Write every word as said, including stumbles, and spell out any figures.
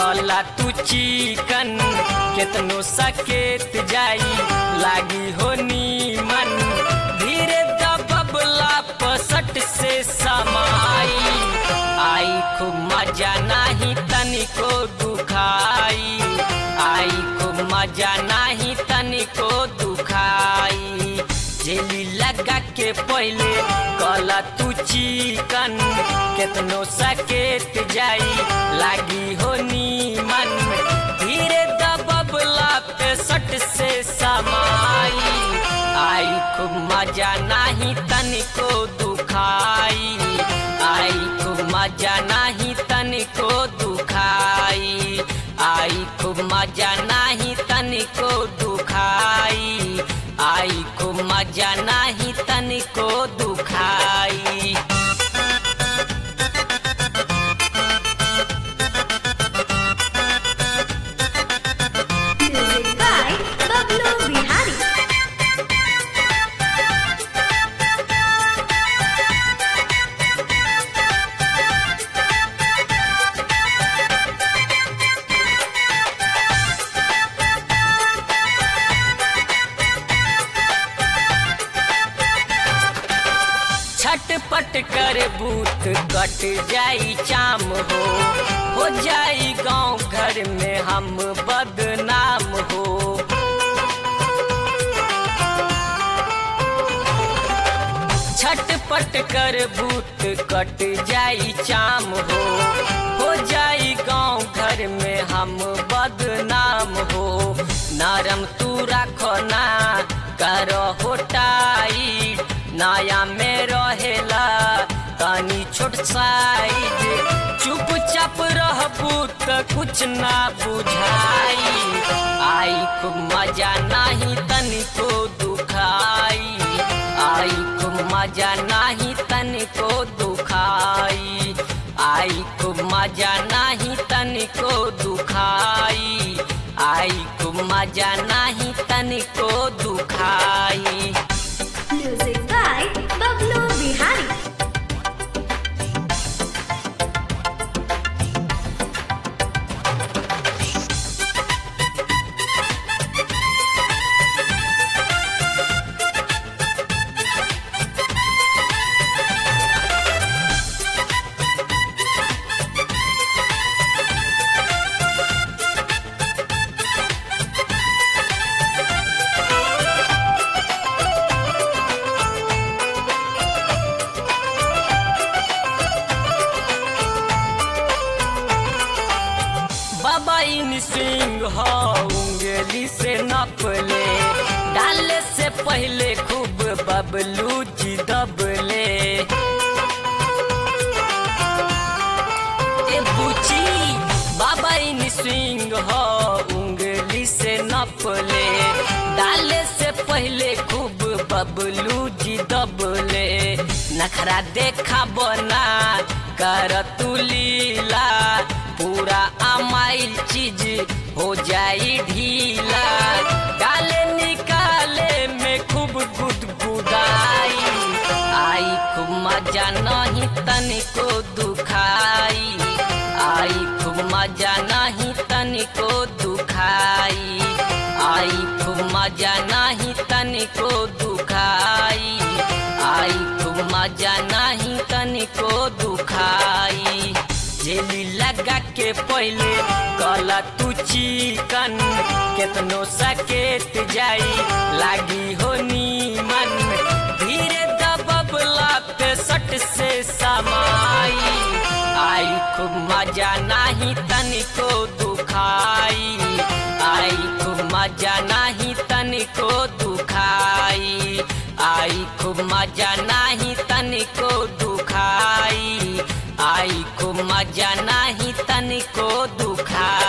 कला तू चिकन केतनो सकेत जाई लागी हो नीमन धीरे दबबला पसट से समाई आई खूब मजा नहीं तनिको दुखाई आई खूब मजा नहीं तनिको दुखाई जेली लगा के पहले कला तू चिकन केतनो सकेत जाई लागी हो नीमन धीरे दबबला पे सट से समाई आई खूब मजा नहीं तनिको दुखाई आई खूब मजा नहीं तनिको दुखाई आई खूब मजा नहीं तनिको दुखाई आई खूब मजा नहीं तनिको दुखाई Music by Bablu Bihari. छटपट कर बूथ कट जाई चाम हो हो जाई गांव घर में हम बदनाम हो छटपट कर बूथ कट जाई चाम हो हो जाई गांव घर में हम बदनाम हो नरम तू रखो ना करो हो टाइट नया में रहेला तनी छोट साइज चुपचाप रहबू त कुछ ना बुझाई आई खूब मजा नहीं तनिको दुखाई आई खूब मजा नहीं तनिको दुखाई आई खूब मजा नहीं तनिको दुखाई आई खूब मजा नहीं तनिको दुखाई Music by Bablu Bihari. बाबा इन सिंह हो उंगली से नपले डाले से पहले खूब बबलू जी दबले ए बुची बाबा इन सिंह हो उंगली से नपले डाले से पहले खूब बबलू जी दबले नखरा देखा बना कर तू लीला पूरा अमाइल चीज हो जाई ढीला डाले निकाले में खूब गुदगुदाई आई खूब मजा नहीं तनिको दुखाई आई खूब मजा नहीं तनिको दुखाई आई खूब मजा नहीं तनिको दुखाई आई खूब मजा नहीं तनिको दुखाई जेली लगा के पहले कला तू चिकन केतनो सकेत जाई लागी हो नीमन धीरे दबबला पे सट से समाई आई खूब मजा नहीं तनिको दुखाई आई खूब मजा नहीं तनिको दुखाई आई खूब मजा नहीं तनिको दुखाई आई खूब मजा नहीं तनिको दुखाई।